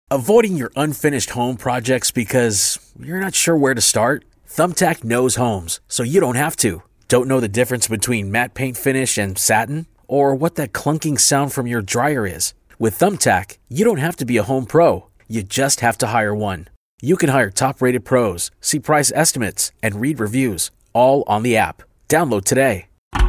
Avoiding your unfinished home projects because you're not sure where to start? Thumbtack knows homes, so you don't have to. Don't know the difference between matte paint finish and satin? Or what that clunking sound from your dryer is? With Thumbtack, you don't have to be a home pro. You just have to hire one. You can hire top-rated pros, see price estimates, and read reviews, all on the app. Download today.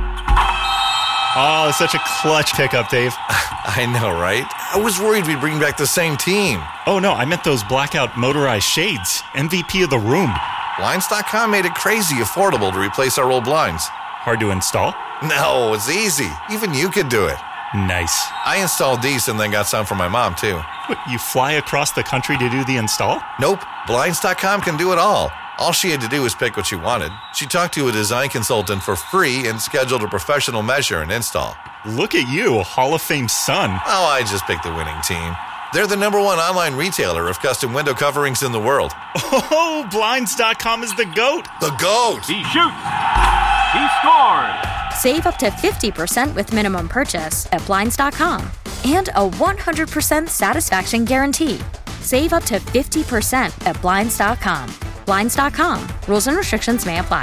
Oh, it's such a clutch pickup, Dave. I know, right? I was worried we'd bring back the same team. Oh, no, I meant those blackout motorized shades. MVP of the room. Blinds.com made it crazy affordable to replace our old blinds. Hard to install? No, it's easy. Even you could do it. Nice. I installed these and then got some for my mom, too. What, you fly across the country to do the install? Nope. Blinds.com can do it all. All she had to do was pick what she wanted. She talked to a design consultant for free and scheduled a professional measure and install. Look at you, a Hall of Fame son. Oh, I just picked the winning team. They're the #1 online retailer of custom window coverings in the world. Oh, Blinds.com is the GOAT. The GOAT! He shoots. He scored. Save up to 50% with minimum purchase at Blinds.com. And a 100% satisfaction guarantee. Save up to 50% at Blinds.com. Blinds.com. Rules and restrictions may apply.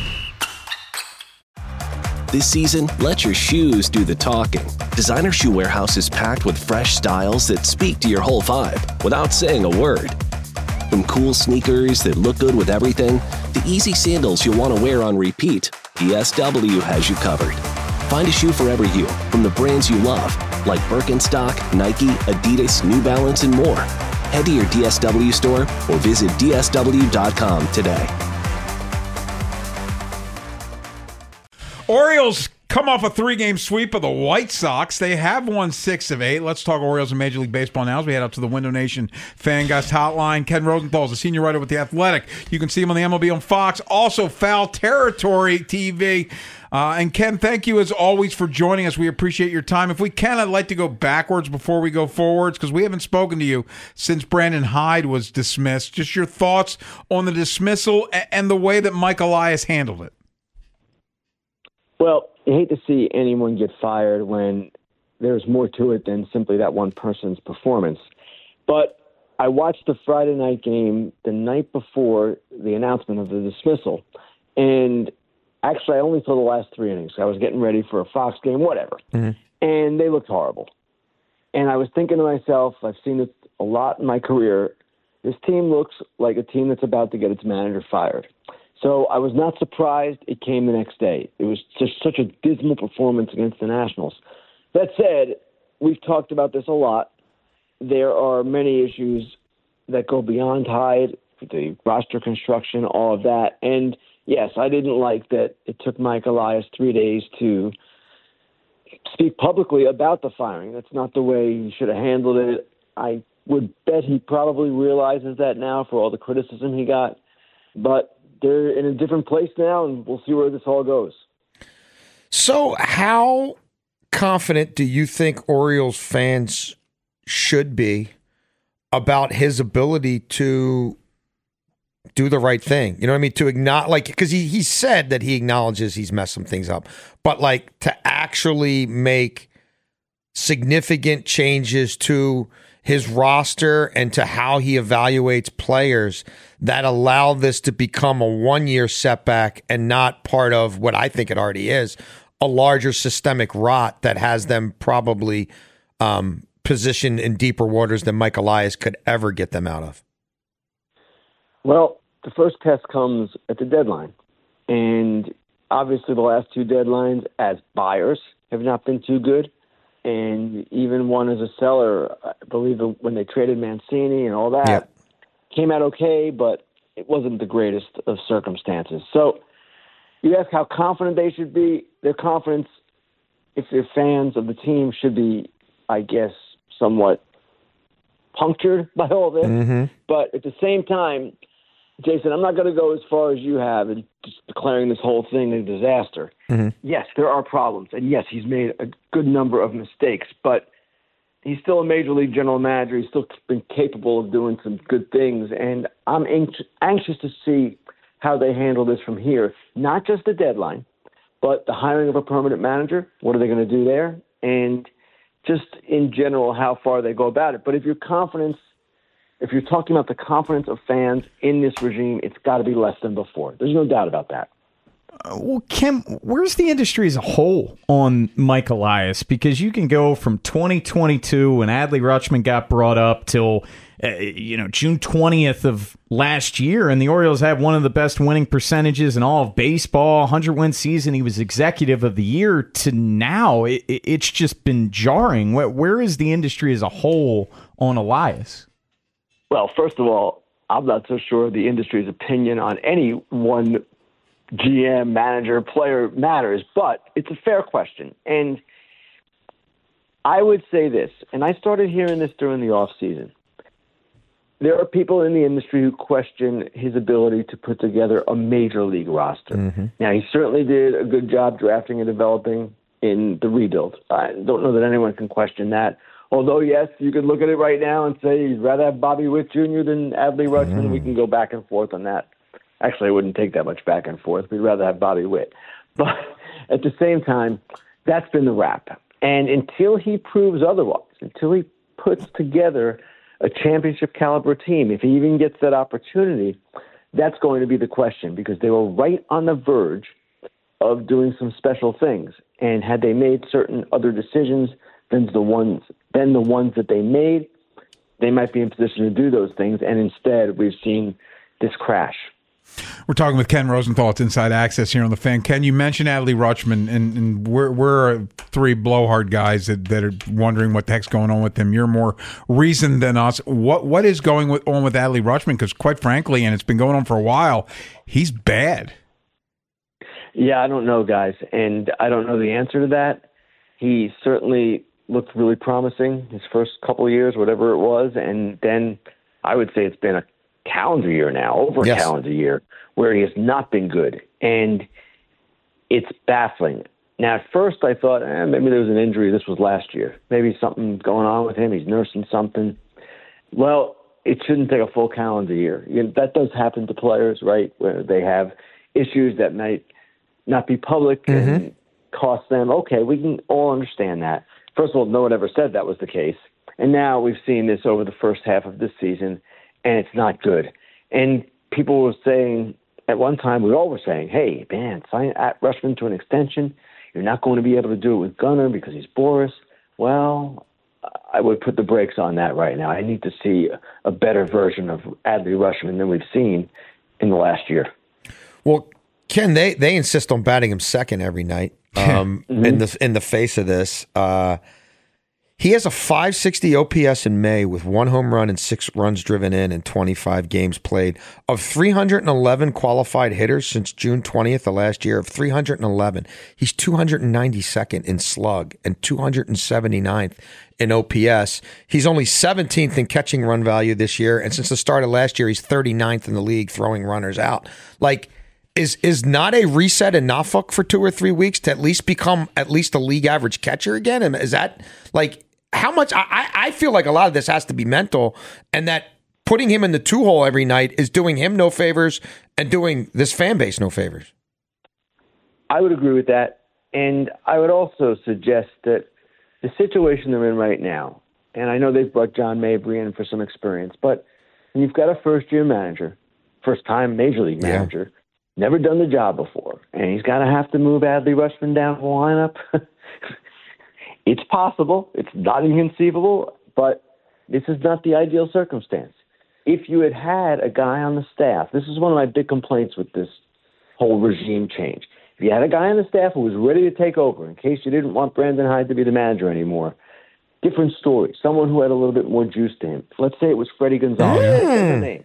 This season, let your shoes do the talking. Designer Shoe Warehouse is packed with fresh styles that speak to your whole vibe without saying a word. From cool sneakers that look good with everything, to easy sandals you'll want to wear on repeat, DSW has you covered. Find a shoe for every you from the brands you love, like Birkenstock, Nike, Adidas, New Balance, and more. Head to your DSW store or visit DSW.com today. Orioles come off a 3-game sweep of the White Sox. They have won 6 of 8. Let's talk Orioles in Major League Baseball now as we head up to the Window Nation Fangast Hotline. Ken Rosenthal is a senior writer with The Athletic. You can see him on the MLB on Fox. Also, Foul Territory TV. And Ken, thank you as always for joining us. We appreciate your time. If we can, I'd like to go backwards before we go forwards because we haven't spoken to you since Brandon Hyde was dismissed. Just your thoughts on the dismissal and the way that Mike Elias handled it. Well, you hate to see anyone get fired when there's more to it than simply that one person's performance. But I watched the Friday night game the night before the announcement of the dismissal, and actually I only saw the last 3 innings. I was getting ready for a Fox game, whatever, and they looked horrible. And I was thinking to myself, I've seen it a lot in my career, this team looks like a team that's about to get its manager fired. So I was not surprised it came the next day. It was just such a dismal performance against the Nationals. That said, we've talked about this a lot. There are many issues that go beyond Hyde, the roster construction, all of that. And, yes, I didn't like that it took Mike Elias 3 days to speak publicly about the firing. That's not the way he should have handled it. I would bet he probably realizes that now for all the criticism he got. But they're in a different place now, and we'll see where this all goes. So how confident do you think Orioles fans should be about his ability to do the right thing? You know what I mean? To acknowledge, like, because he said that he acknowledges he's messed some things up, but like to actually make significant changes to his roster and to how he evaluates players that allow this to become a 1-year setback and not part of what I think it already is, a larger systemic rot that has them probably positioned in deeper waters than Mike Elias could ever get them out of. Well, the first test comes at the deadline. And obviously the last 2 deadlines as buyers have not been too good. And even one as a seller, I believe when they traded Mancini and all that, came out okay, but it wasn't the greatest of circumstances. So you ask how confident they should be. Their confidence, if they're fans of the team, should be, I guess, somewhat punctured by all this. Mm-hmm. But at the same time, Jason, I'm not going to go as far as you have in just declaring this whole thing a disaster. Mm-hmm. Yes, there are problems, and yes, he's made a good number of mistakes, but he's still a major league general manager. He's still been capable of doing some good things, and I'm anxious to see how they handle this from here. Not just the deadline, but the hiring of a permanent manager. What are they going to do there? And just in general, how far they go about it. But if your confidence if you're talking about the confidence of fans in this regime, it's got to be less than before. There's no doubt about that. Well, Kim, where's the industry as a whole on Mike Elias? Because you can go from 2022 when Adley Rutschman got brought up till June 20th of last year, and the Orioles had one of the best winning percentages in all of baseball, 100-win season. He was executive of the year. To now, it's just been jarring. Where is the industry as a whole on Elias? Well, first of all, I'm not so sure the industry's opinion on any one GM, manager, player matters, but it's a fair question. And I would say this, and I started hearing this during the offseason. There are people in the industry who question his ability to put together a major league roster. Mm-hmm. Now, he certainly did a good job drafting and developing in the rebuild. I don't know that anyone can question that. Although, yes, you could look at it right now and say you'd rather have Bobby Witt Jr. than Adley Rutschman. Mm-hmm. We can go back and forth on that. Actually, I wouldn't take that much back and forth. We'd rather have Bobby Witt. But at the same time, that's been the rap. And until he proves otherwise, until he puts together a championship caliber team, if he even gets that opportunity, that's going to be the question, because they were right on the verge of doing some special things. And had they made certain other decisions than the ones that they made, they might be in position to do those things. And instead, we've seen this crash. We're talking with Ken Rosenthal. It's Inside Access here on The Fan. Ken, you mentioned Adley Rutschman, and we're three blowhard guys that are wondering what the heck's going on with him. You're more reasoned than us. What is going on with Adley Rutschman? Because quite frankly, and it's been going on for a while, he's bad. Yeah, I don't know, guys, and I don't know the answer to that. He certainly looked really promising his first couple of years, whatever it was, and then I would say it's been a calendar year now, over a calendar year, where he has not been good. And it's baffling. Now, at first I thought, maybe there was an injury. This was last year. Maybe something going on with him. He's nursing something. Well, it shouldn't take a full calendar year. That does happen to players, right, where they have issues that might not be public and cost them. Okay, we can all understand that. First of all, no one ever said that was the case. And now we've seen this over the first half of this season, and it's not good. And people were saying, at one time, we all were saying, hey, man, sign Rutschman to an extension. You're not going to be able to do it with Gunnar because he's Boris. Well, I would put the brakes on that right now. I need to see a better version of Adley Rutschman than we've seen in the last year. Well, Ken, they insist on batting him second every night in the face of this. He has a .560 OPS in May with 1 home run and 6 runs driven in 25 games played. Of 311 qualified hitters since June 20th of last year, of 311, he's 292nd in slug and 279th in OPS. He's only 17th in catching run value this year, and since the start of last year, he's 39th in the league throwing runners out. Like, is not a reset enough for 2 or 3 weeks to at least become at least a league average catcher again? And is that like how much? I feel like a lot of this has to be mental, and that putting him in the 2-hole every night is doing him no favors and doing this fan base no favors. I would agree with that. And I would also suggest that the situation they're in right now, and I know they've brought John Mabry in for some experience, but when you've got a first-year manager, first-time major league manager, never done the job before, and he's got to have to move Adley Rutschman down the lineup. It's possible. It's not inconceivable, but this is not the ideal circumstance. If you had a guy on the staff, this is one of my big complaints with this whole regime change. If you had a guy on the staff who was ready to take over, in case you didn't want Brandon Hyde to be the manager anymore, different story. Someone who had a little bit more juice to him. Let's say it was Freddie Gonzalez. That's the name.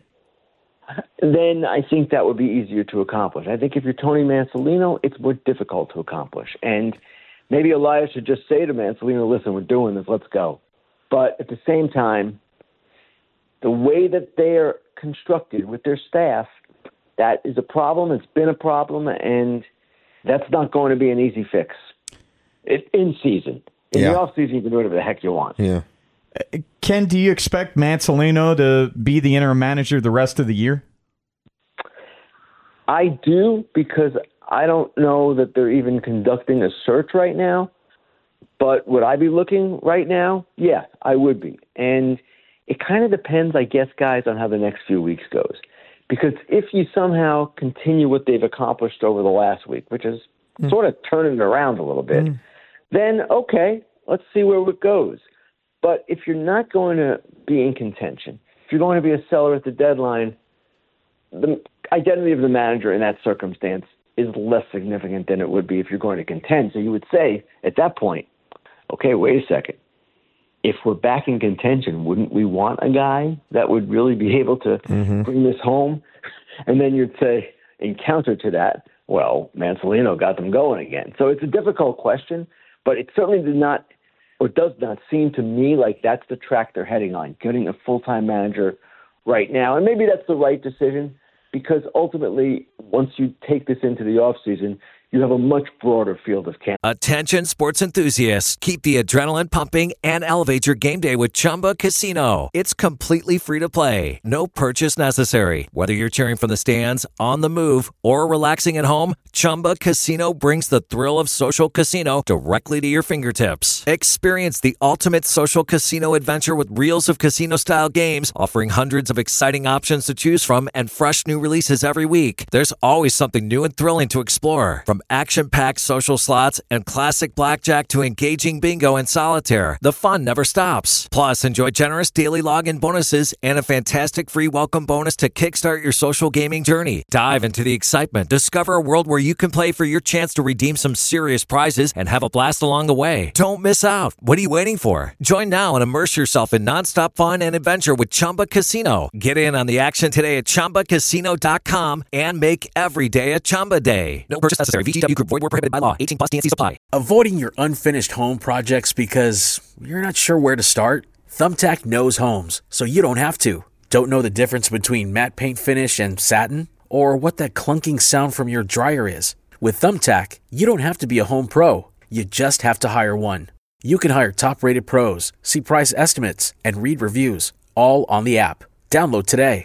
Then I think that would be easier to accomplish. I think if you're Tony Mansolino, it's more difficult to accomplish. And maybe Elias should just say to Mansolino, listen, we're doing this, let's go. But at the same time, the way that they're constructed with their staff, that is a problem. It's been a problem, and that's not going to be an easy fix in season. In the off season, you can do whatever the heck you want. Yeah. Ken, do you expect Mansolino to be the interim manager the rest of the year? I do, because I don't know that they're even conducting a search right now. But would I be looking right now? Yeah, I would be. And it kind of depends, I guess, guys, on how the next few weeks goes. Because if you somehow continue what they've accomplished over the last week, which is sort of turning it around a little bit, then, okay, let's see where it goes. But if you're not going to be in contention, if you're going to be a seller at the deadline, the identity of the manager in that circumstance is less significant than it would be if you're going to contend. So you would say at that point, okay, wait a second. If we're back in contention, wouldn't we want a guy that would really be able to bring this home? And then you'd say, in counter to that, well, Mansolino got them going again. So it's a difficult question, but it certainly does not seem to me like that's the track they're heading on, getting a full-time manager right now. And maybe that's the right decision, because ultimately, once you take this into the offseason, you have a much broader field of candidates. Attention sports enthusiasts. Keep the adrenaline pumping and elevate your game day with Chumba Casino. It's completely free to play. No purchase necessary. Whether you're cheering from the stands, on the move, or relaxing at home, Chumba Casino brings the thrill of social casino directly to your fingertips. Experience the ultimate social casino adventure with reels of casino-style games, offering hundreds of exciting options to choose from and fresh new releases every week. There's always something new and thrilling to explore. From action-packed social slots and classic blackjack to engaging bingo and solitaire, the fun never stops. Plus, enjoy generous daily login bonuses and a fantastic free welcome bonus to kickstart your social gaming journey. Dive into the excitement. Discover a world where you can play for your chance to redeem some serious prizes and have a blast along the way. Don't miss out. What are you waiting for? Join now and immerse yourself in nonstop fun and adventure with Chumba Casino. Get in on the action today at ChumbaCasino.com and make every day a Chumba day. No purchase necessary. VGW Group. Void where prohibited by law. 18+ TNCs apply. Avoiding your unfinished home projects because you're not sure where to start? Thumbtack knows homes, so you don't have to. Don't know the difference between matte paint finish and satin? Or what that clunking sound from your dryer is? With Thumbtack, you don't have to be a home pro. You just have to hire one. You can hire top-rated pros, see price estimates, and read reviews, all on the app. Download today.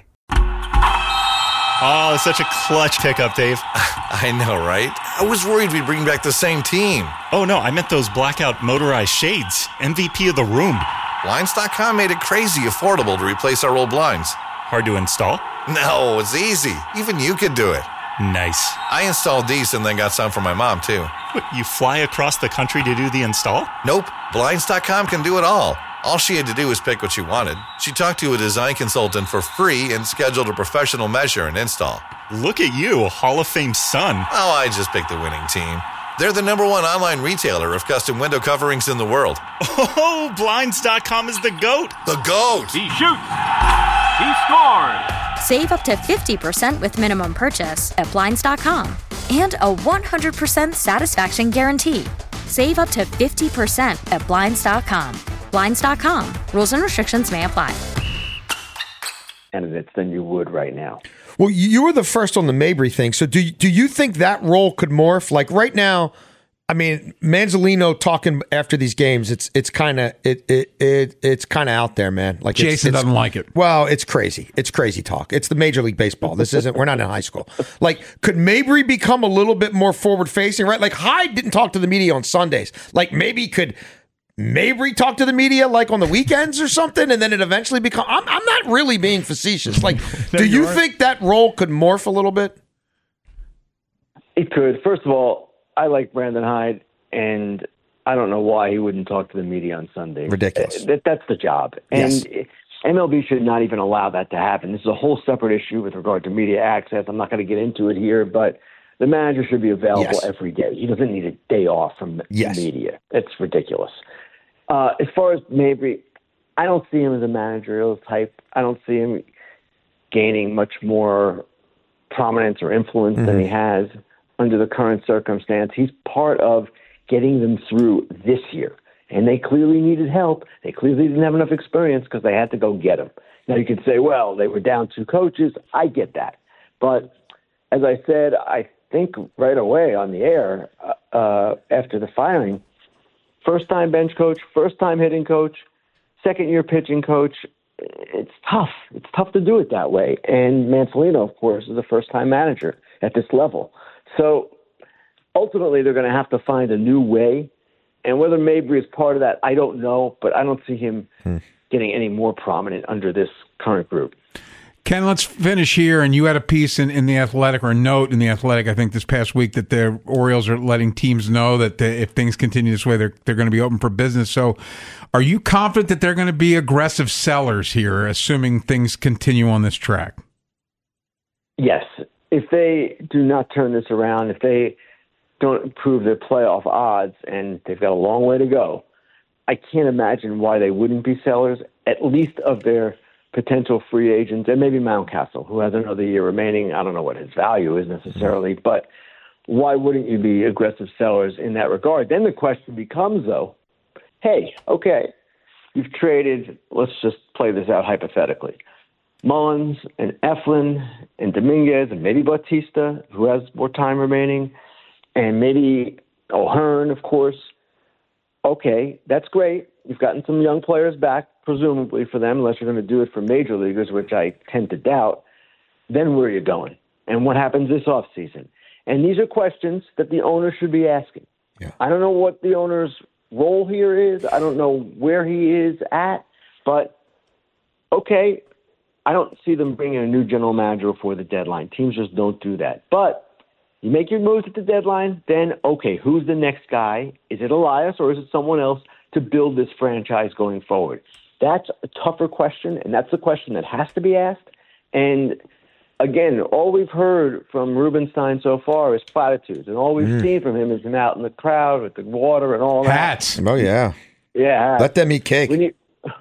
Oh, such a clutch pickup, Dave. I know, right? I was worried we'd bring back the same team. Oh, no, I meant those blackout motorized shades. MVP of the room. Blinds.com made it crazy affordable to replace our old blinds. Hard to install? No, it's easy. Even you could do it. Nice. I installed these and then got some for my mom, too. What, you fly across the country to do the install? Nope. Blinds.com can do it all. All she had to do was pick what she wanted. She talked to a design consultant for free and scheduled a professional measure and install. Look at you, Hall of Fame son. Oh, I just picked the winning team. They're the #1 online retailer of custom window coverings in the world. Oh, Blinds.com is the GOAT. The GOAT! He shoots. He scores. Save up to 50% with minimum purchase at Blinds.com. And a 100% satisfaction guarantee. Save up to 50% at Blinds.com. Blinds.com. Rules and restrictions may apply. Candidates than you would right now. Well, you were the first on the Mabry thing. So do you think that role could morph? Like right now, I mean, Mansolino talking after these games, it's kind of it's kind of out there, man. Like Jason doesn't like it. Well, it's crazy. It's crazy talk. It's the Major League Baseball. This isn't. We're not in high school. Like, could Mabry become a little bit more forward facing? Right? Like Hyde didn't talk to the media on Sundays. Like maybe could Mabry talk to the media like on the weekends or something, and then it eventually become. I'm not really being facetious. Like, No, do you aren't. think that role could morph a little bit? It could. First of all, I like Brandon Hyde, and I don't know why he wouldn't talk to the media on Sunday. Ridiculous. That's the job. And Yes. MLB should not even allow that to happen. This is a whole separate issue with regard to media access. I'm not going to get into it here, but the manager should be available Yes. every day. He doesn't need a day off from Yes. the media. It's ridiculous. As far as Mabry, I don't see him as a managerial type. I don't see him gaining much more prominence or influence than he has under the current circumstance. He's part of getting them through this year. And they clearly needed help. They clearly didn't have enough experience because they had to go get him. Now you could say, well, they were down 2 coaches. I get that. But as I said, I think right away on the air after the firing, first-time bench coach, first-time hitting coach, second-year pitching coach, it's tough. It's tough to do it that way. And Mansolino, of course, is a first-time manager at this level. So ultimately they're going to have to find a new way. And whether Mabry is part of that, I don't know. But I don't see him getting any more prominent under this current group. Ken, let's finish here. And you had a piece in The Athletic, or a note in The Athletic, I think, this past week that the Orioles are letting teams know that if things continue this way, they're going to be open for business. So are you confident that they're going to be aggressive sellers here, assuming things continue on this track? Yes. If they do not turn this around, if they don't improve their playoff odds, and they've got a long way to go, I can't imagine why they wouldn't be sellers, at least of their potential free agents, and maybe Mountcastle, who has another year remaining. I don't know what his value is necessarily, but why wouldn't you be aggressive sellers in that regard? Then the question becomes, though, hey, okay, you've traded, let's just play this out hypothetically, Mullins and Eflin and Dominguez and maybe Bautista, who has more time remaining, and maybe O'Hearn, of course. Okay, that's great. You've gotten some young players back, presumably for them, unless you're going to do it for major leaguers, which I tend to doubt. Then where are you going? And what happens this offseason? And these are questions that the owner should be asking. Yeah. I don't know what the owner's role here is. I don't know where he is at. But, okay, I don't see them bringing a new general manager before the deadline. Teams just don't do that. But you make your moves at the deadline, then, okay, who's the next guy? Is it Elias or is it someone else to build this franchise going forward? That's a tougher question, and that's the question that has to be asked. And, again, all we've heard from Rubenstein so far is platitudes, and all we've seen from him is him out in the crowd with the water and all that. Hats. Oh, yeah. Yeah, hats. Let them eat cake.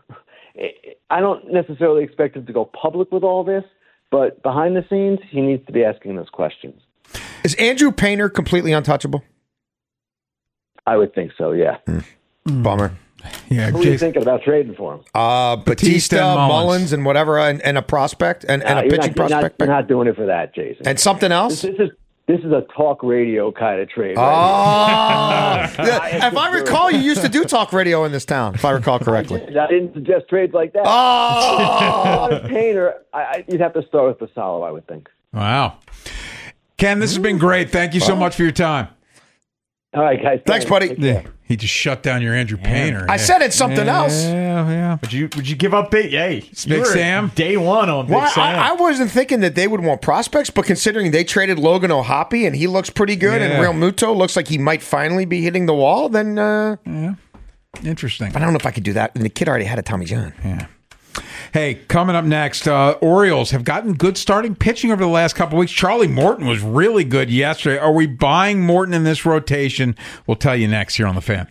I don't necessarily expect him to go public with all this, but behind the scenes, he needs to be asking those questions. Is Andrew Painter completely untouchable? I would think so, yeah. Bummer. Yeah, who are you thinking about trading for him? Batista, Mullins, and whatever, and a prospect, and a pitching prospect. You're not doing it for that, Jason. And something else? This is a talk radio kind of trade. Oh, right? If I recall, you used to do talk radio in this town, if I recall correctly. I didn't suggest trades like that. Oh, Painter, you'd have to start with Basallo, I would think. Wow. Ken, this has been great. Thank you so much for your time. All right, guys. Thanks, buddy. Yeah. He just shut down your Andrew Painter. I said it's something else. Yeah. Would you give up Big Sam? Day one on Big Sam. I wasn't thinking that they would want prospects, but considering they traded Logan O'Hoppe and he looks pretty good, and Real Muto looks like he might finally be hitting the wall, then yeah, interesting. But I don't know if I could do that. And the kid already had a Tommy John. Yeah. Hey, coming up next, Orioles have gotten good starting pitching over the last couple of weeks. Charlie Morton was really good yesterday. Are we buying Morton in this rotation? We'll tell you next here on The Fan.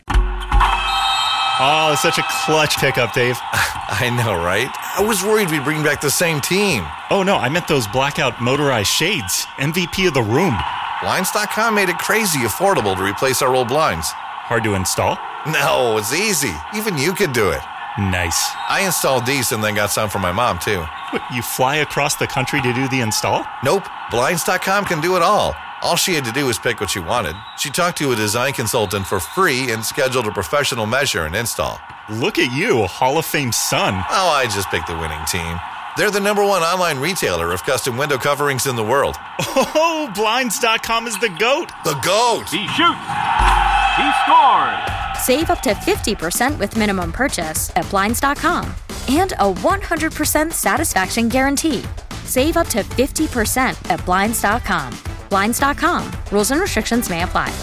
Oh, it's such a clutch pickup, Dave. I know, right? I was worried we'd bring back the same team. Oh, no, I meant those blackout motorized shades. MVP of the room. Blinds.com made it crazy affordable to replace our old blinds. Hard to install? No, it's easy. Even you could do it. Nice. I installed these and then got some for my mom, too. What, you fly across the country to do the install? Nope. Blinds.com can do it all. All she had to do was pick what she wanted. She talked to a design consultant for free and scheduled a professional measure and install. Look at you, Hall of Fame son. Oh, I just picked the winning team. They're the #1 online retailer of custom window coverings in the world. Oh, Blinds.com is the GOAT. The GOAT! He shoots. He scored. Save up to 50% with minimum purchase at Blinds.com. And a 100% satisfaction guarantee. Save up to 50% at Blinds.com. Blinds.com. Rules and restrictions may apply.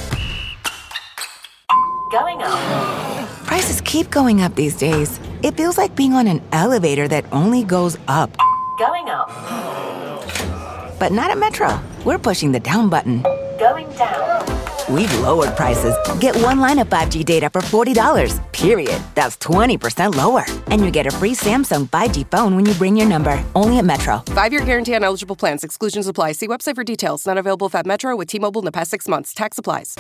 Going up. Prices keep going up these days. It feels like being on an elevator that only goes up. Going up. But not at Metro. We're pushing the down button. Going down. We've lowered prices. Get one line of 5G data for $40, period. That's 20% lower. And you get a free Samsung 5G phone when you bring your number. Only at Metro. 5-year guarantee on eligible plans. Exclusions apply. See website for details. Not available at Metro with T-Mobile in the past 6 months. Tax applies.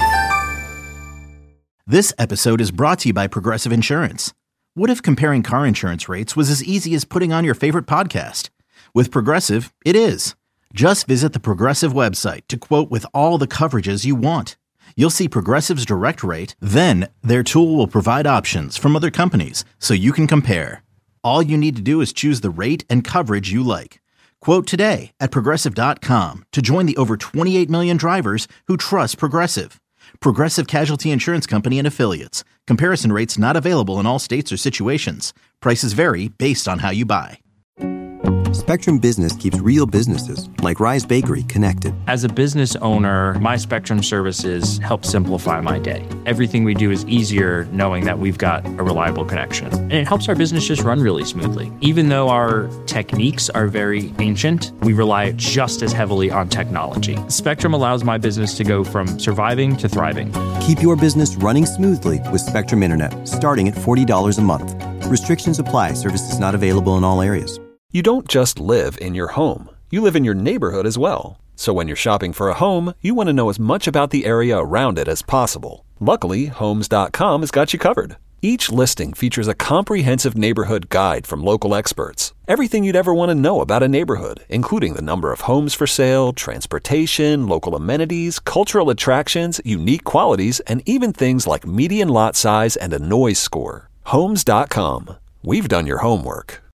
This episode is brought to you by Progressive Insurance. What if comparing car insurance rates was as easy as putting on your favorite podcast? With Progressive, it is. Just visit the Progressive website to quote with all the coverages you want. You'll see Progressive's direct rate, then their tool will provide options from other companies so you can compare. All you need to do is choose the rate and coverage you like. Quote today at Progressive.com to join the over 28 million drivers who trust Progressive. Progressive Casualty Insurance Company and Affiliates. Comparison rates not available in all states or situations. Prices vary based on how you buy. Spectrum Business keeps real businesses, like Rise Bakery, connected. As a business owner, my Spectrum services help simplify my day. Everything we do is easier knowing that we've got a reliable connection. And it helps our business just run really smoothly. Even though our techniques are very ancient, we rely just as heavily on technology. Spectrum allows my business to go from surviving to thriving. Keep your business running smoothly with Spectrum Internet, starting at $40 a month. Restrictions apply. Services not available in all areas. You don't just live in your home. You live in your neighborhood as well. So when you're shopping for a home, you want to know as much about the area around it as possible. Luckily, Homes.com has got you covered. Each listing features a comprehensive neighborhood guide from local experts. Everything you'd ever want to know about a neighborhood, including the number of homes for sale, transportation, local amenities, cultural attractions, unique qualities, and even things like median lot size and a noise score. Homes.com. We've done your homework.